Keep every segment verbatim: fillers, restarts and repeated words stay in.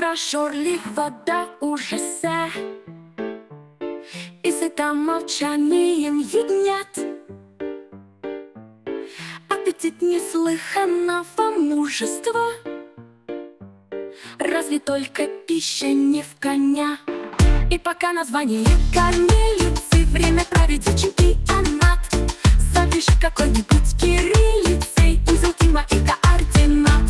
прожорливая вода ужаса, и сыта молчанием ягнят. Аппетит неслыханного мужества, разве только пища не в коня. И пока название кормилицы, время проведет чемпионат. Запиши какой-нибудь кириллицей узел Тима и координат.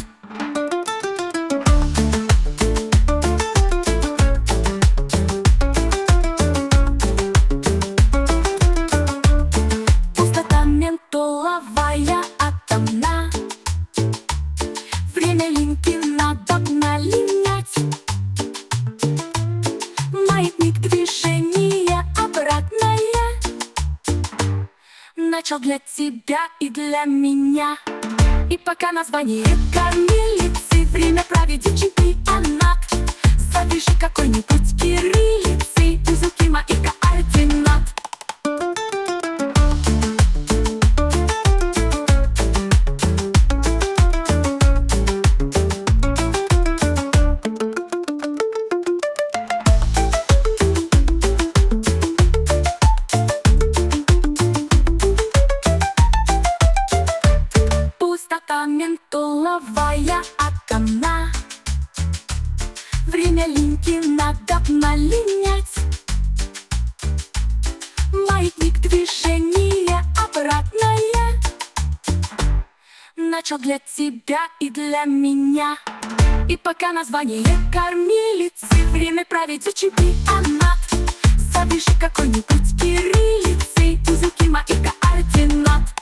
Пустота ментоловая атомна, время линьки надо налинять. Маятник движения обратное начал для тебя и для меня. И пока название кормилицы, время проведет чемпионат. Запиши какой-нибудь кириллицей узел Тима и координат. Пустота ментоловая атомна, время линьки надо налинять. Маятник движения обратное начал для тебя и для меня. И пока название кормилицы, время проведет чемпионат. Запиши какой-нибудь кириллицей узел Тима и координат.